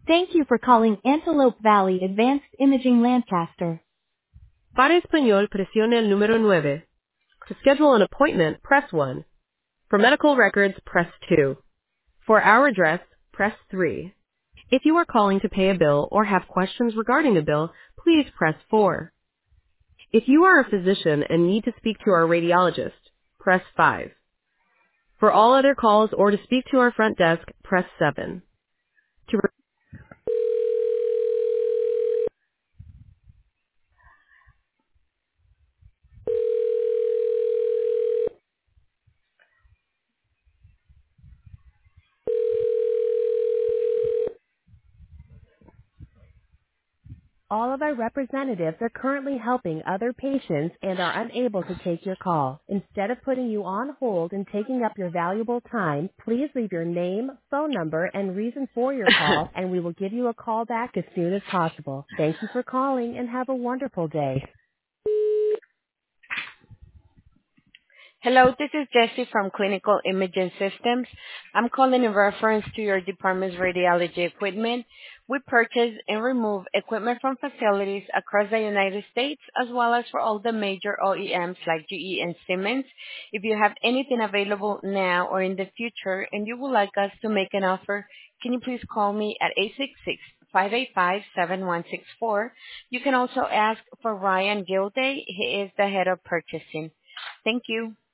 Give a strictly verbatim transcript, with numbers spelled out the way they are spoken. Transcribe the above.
Thank you for calling Antelope Valley Advanced Imaging Lancaster. Para español, presione el número nueve. To schedule an appointment, press one. For medical records, press two. For our address, press three. If you are calling to pay a bill or have questions regarding a bill, please press four. If you are a physician and need to speak to our radiologist, press five. For all other calls or to speak to our front desk, press seven. To re- All of our representatives are currently helping other patients and are unable to take your call. Instead of putting you on hold and taking up your valuable time, please leave your name, phone number, and reason for your call, and we will give you a call back as soon as possible. Thank you for calling and have a wonderful day. Hello, this is Jessie from Clinical Imaging Systems. I'm calling in reference to your department's radiology equipment. We purchase and remove equipment from facilities across the United States as well as for all the major O E Ms like G E and Siemens. If you have anything available now or in the future and you would like us to make an offer, can you please call me at eight six six, five eight five, seven one six four. You can also ask for Ryan Gilday. He is the head of purchasing. Thank you.